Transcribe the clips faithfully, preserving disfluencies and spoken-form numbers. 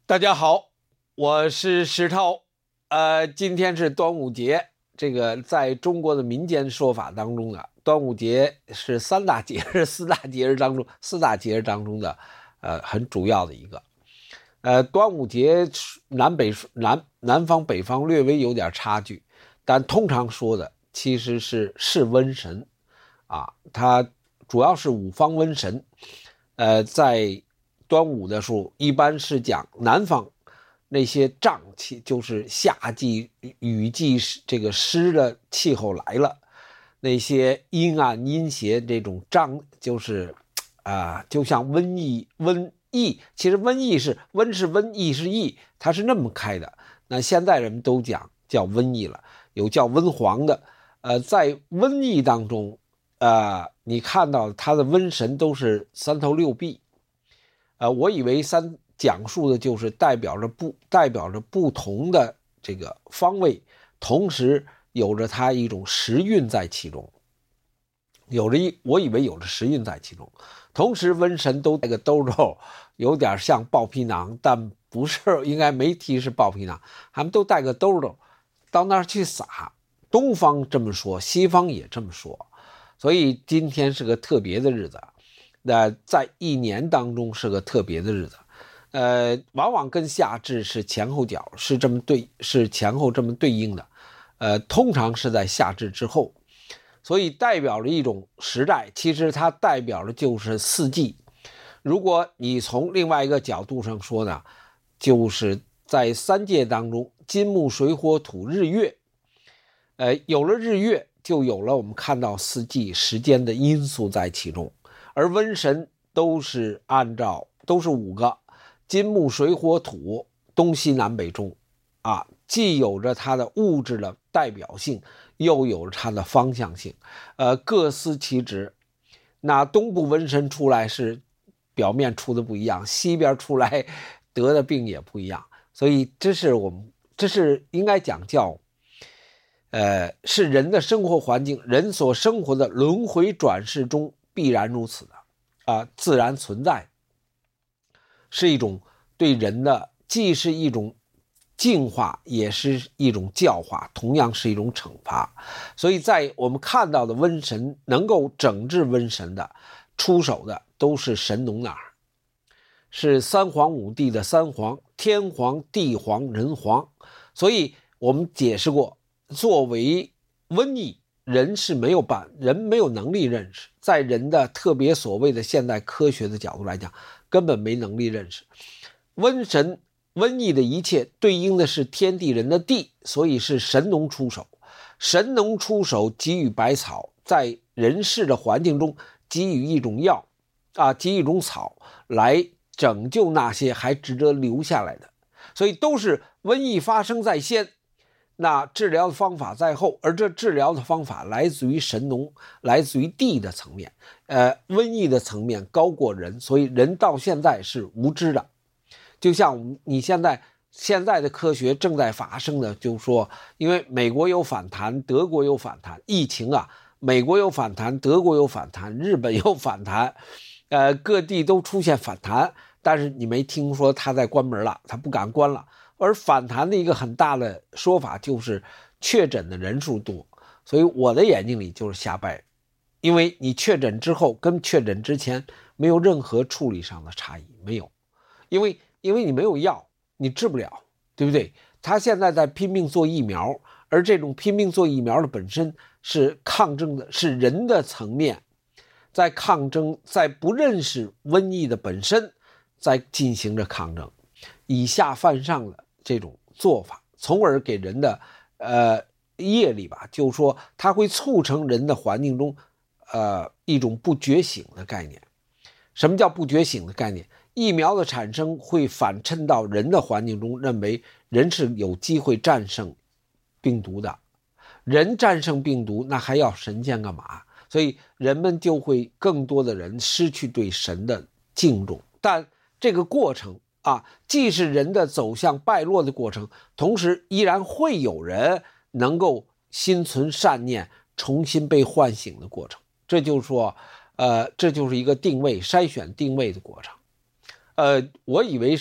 大家好，我是石涛。呃，今天是端午节，这个在中国的民间说法当中呢，端午节是三大节日、四大节日当中四大节日当中的呃很主要的一个。呃，端午节南北南南方北方略微有点差距，但通常说的其实是是瘟神啊，它主要是五方瘟神。呃，在端午的时候，一般是讲南方那些瘴气，就是夏季雨季这个湿的气候来了，那些阴暗阴邪这种瘴，就是啊、呃，就像瘟疫瘟疫，其实瘟疫是瘟是瘟，疫是疫，它是那么开的。那现在人们都讲叫瘟疫了，有叫瘟黄的。呃，在瘟疫当中，呃，你看到它的瘟神都是三头六臂。呃，我以为三讲述的就是代表着不代表着不同的这个方位，同时有着它一种时运在其中，有着一我以为有着时运在其中，同时瘟神都带个兜兜，有点像豹皮囊，但不是，应该没提是豹皮囊，他们都带个兜兜到那儿去撒。东方这么说，西方也这么说，所以今天是个特别的日子。那在一年当中是个特别的日子，呃，往往跟夏至是前后脚，是这么对，是前后这么对应的，呃，通常是在夏至之后，所以代表着一种时代，其实它代表的就是四季。如果你从另外一个角度上说呢，就是在三界当中，金木水火土日月，呃，有了日月，就有了我们看到四季时间的因素在其中。而瘟神都是按照都是五个金木水火土东西南北中啊，既有着它的物质的代表性，又有着它的方向性，呃，各司其职。那东部瘟神出来是表面出的不一样，西边出来得的病也不一样，所以这是我们这是应该讲叫呃，是人的生活环境，人所生活的轮回转世中必然如此的啊、呃，自然存在，是一种对人的，既是一种净化，也是一种教化，同样是一种惩罚。所以在我们看到的瘟神，能够整治瘟神的出手的都是神农哪儿，是三皇五帝的三皇，天皇地皇人皇。所以我们解释过，作为瘟疫，人是没有办人没有能力认识，在人的特别所谓的现代科学的角度来讲，根本没能力认识。瘟神瘟疫的一切对应的是天地人的地，所以是神农出手。神农出手给予百草，在人世的环境中给予一种药啊，给予一种草来拯救那些还值得留下来的。所以都是瘟疫发生在先，那治疗的方法在后，而这治疗的方法来自于神农，来自于地的层面，呃，瘟疫的层面高过人，所以人到现在是无知的。就像你现在现在的科学正在发生的，就是说，因为美国有反弹，德国有反弹，疫情啊，美国有反弹，德国有反弹，日本有反弹，呃，各地都出现反弹，但是你没听说他在关门了，他不敢关了。而反弹的一个很大的说法就是确诊的人数多，所以我的眼睛里就是瞎掰，因为你确诊之后跟确诊之前没有任何处理上的差异，没有，因为因为你没有药，你治不了，对不对？他现在在拼命做疫苗，而这种拼命做疫苗的本身是抗争的，是人的层面在抗争，在不认识瘟疫的本身在进行着抗争，以下犯上的这种做法，从而给人的呃业力吧，就是说它会促成人的环境中呃一种不觉醒的概念。什么叫不觉醒的概念？疫苗的产生会反衬到人的环境中，认为人是有机会战胜病毒的，人战胜病毒那还要神仙干嘛？所以人们就会更多的人失去对神的敬重。但这个过程啊，既是人的走向败落的过程，同时依然会有人能够心存善念，重新被唤醒的过程。这就是说，呃，这就是一个定位、筛选定位的过程。呃，我以为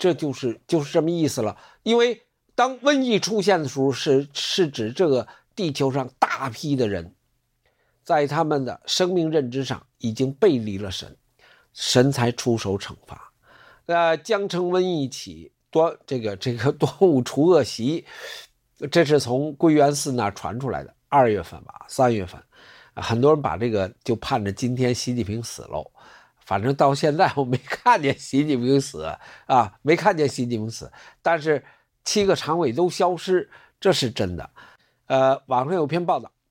这就是就是这么意思了。因为当瘟疫出现的时候，是是指这个地球上大批的人在他们的生命认知上已经背离了神，神才出手惩罚。呃，江城瘟疫起，端这个这个端午除恶习，这是从归元寺那传出来的，二月份吧，三月份，很多人把这个就盼着今天习近平死喽。反正到现在我没看见习近平死啊，没看见习近平死，但是七个常委都消失，这是真的。呃，网上有篇报道，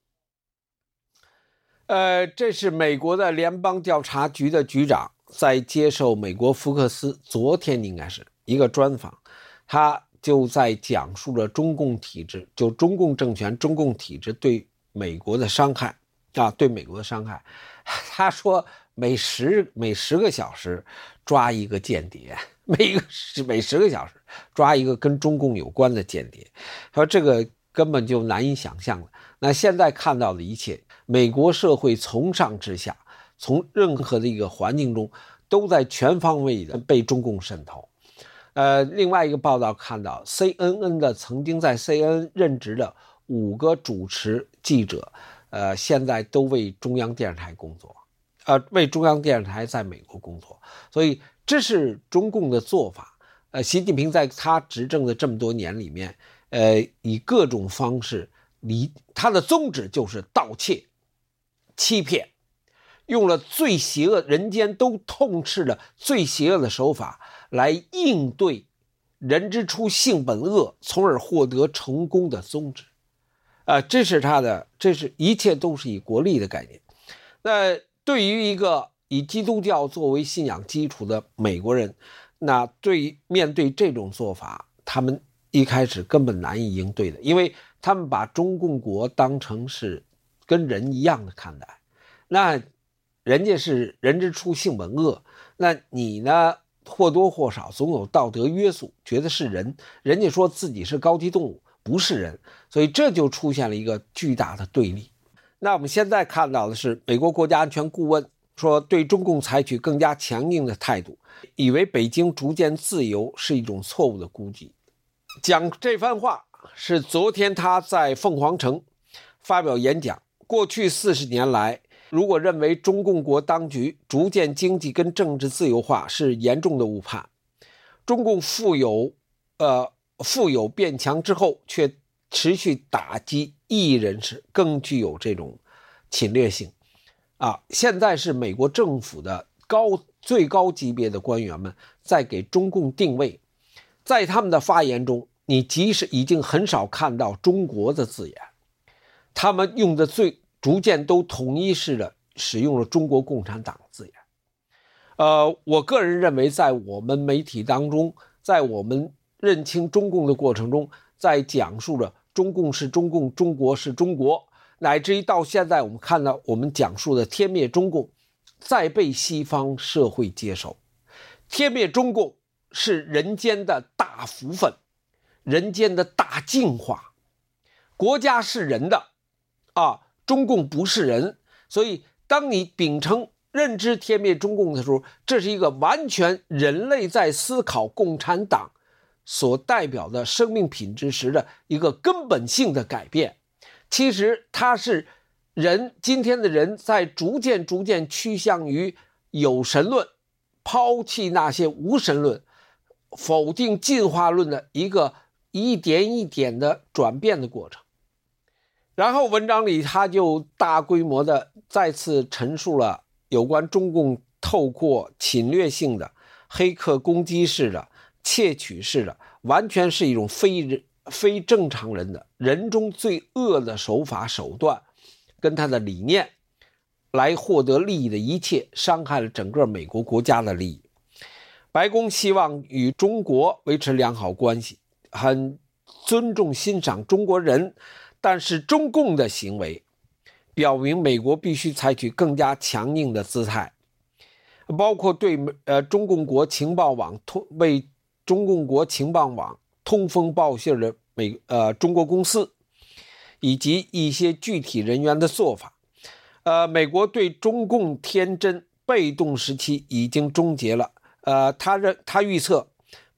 呃，这是美国的联邦调查局的局长在接受美国福克斯昨天应该是一个专访，他就在讲述了中共体制，就中共政权、中共体制对美国的伤害啊，对美国的伤害。他说每十每十个小时抓一个间谍，每个每十个小时抓一个跟中共有关的间谍，他说这个根本就难以想象了。那现在看到的一切，美国社会从上至下，从任何的一个环境中，都在全方位的被中共渗透。呃，另外一个报道看到 C N N 的曾经在 C N N 任职的五个主持记者，呃，现在都为中央电视台工作，呃，为中央电视台在美国工作，所以这是中共的做法。呃，习近平在他执政的这么多年里面，呃，以各种方式，离他的宗旨就是盗窃、欺骗，用了最邪恶、人间都痛斥的最邪恶的手法来应对人之初性本恶，从而获得成功的宗旨。呃，这是他的，这是一切都是以国力的概念。那对于一个以基督教作为信仰基础的美国人，那对面对这种做法，他们一开始根本难以应对的，因为他们把中共国当成是跟人一样的看待。那人家是人之初性本恶，那你呢或多或少总有道德约束，觉得是人，人家说自己是高级动物，不是人，所以这就出现了一个巨大的对立。那我们现在看到的是美国国家安全顾问说对中共采取更加强硬的态度，以为北京逐渐自由是一种错误的估计。讲这番话是昨天他在凤凰城发表演讲，过去四十年来，如果认为中共国当局逐渐经济跟政治自由化是严重的误判，中共富有呃富有变强之后，却持续打击异议人士，更具有这种侵略性啊！现在是美国政府的高最高级别的官员们在给中共定位，在他们的发言中，你即使已经很少看到中国的字眼，他们用的最逐渐都统一式的使用了中国共产党的字眼。呃，我个人认为，在我们媒体当中，在我们认清中共的过程中，在讲述着中共是中共，中国是中国，乃至于到现在我们看到我们讲述的天灭中共，再被西方社会接受。天灭中共是人间的大福分，人间的大净化。国家是人的啊，中共不是人，所以当你秉承认知天灭中共的时候，这是一个完全人类在思考共产党所代表的生命品质时的一个根本性的改变。其实它是人今天的人在逐渐逐渐趋向于有神论，抛弃那些无神论，否定进化论的一个一点一点的转变的过程。然后文章里他就大规模的再次陈述了有关中共透过侵略性的、黑客攻击式的、窃取式的，完全是一种非非正常人的人中最恶的手法手段，跟他的理念来获得利益的一切，伤害了整个美国国家的利益。白宫希望与中国维持良好关系，很尊重欣赏中国人，但是中共的行为表明美国必须采取更加强硬的姿态，包括对呃中共国情报网通为中共国情报网通风报信的美呃中国公司，以及一些具体人员的做法。呃，美国对中共天真被动时期已经终结了。呃，他认他预测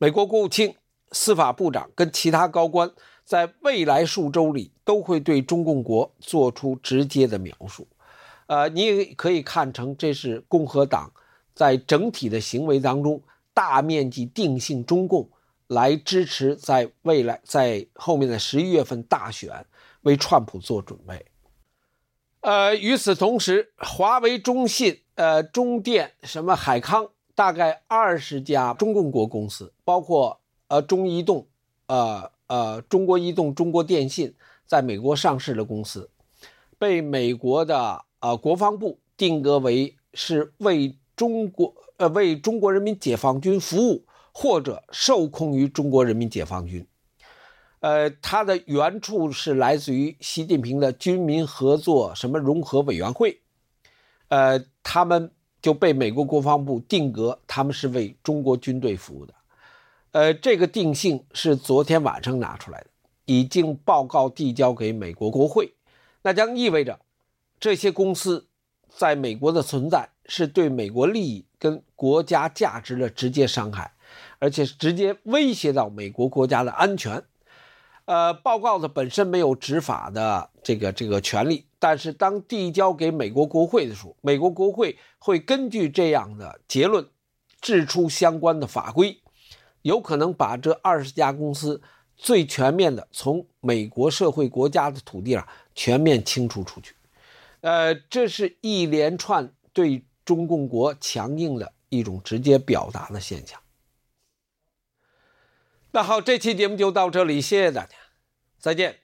美国国务卿、司法部长跟其他高官在未来数周里都会对中共国做出直接的描述。呃，你也可以看成这是共和党在整体的行为当中大面积定性中共，来支持在未来在后面的十一月份大选为川普做准备。呃，与此同时，华为、中信、呃中电、什么海康，大概二十家中共国公司，包括呃中移动、呃呃中国移动、中国电信，在美国上市的公司，被美国的呃国防部定格为是为中国呃为中国人民解放军服务，或者受控于中国人民解放军。呃，它的原处是来自于习近平的军民合作什么融合委员会，呃，他们就被美国国防部定格，他们是为中国军队服务的。呃，这个定性是昨天晚上拿出来的，已经报告递交给美国国会，那将意味着这些公司在美国的存在是对美国利益跟国家价值的直接伤害，而且直接威胁到美国国家的安全。呃，报告的本身没有执法的这个这个权利，但是当递交给美国国会的时候，美国国会会根据这样的结论制出相关的法规，有可能把这二十家公司最全面的从美国社会国家的土地上全面清除出去。呃，这是一连串对中共国强硬的一种直接表达的现象。那好，这期节目就到这里，谢谢大家，再见。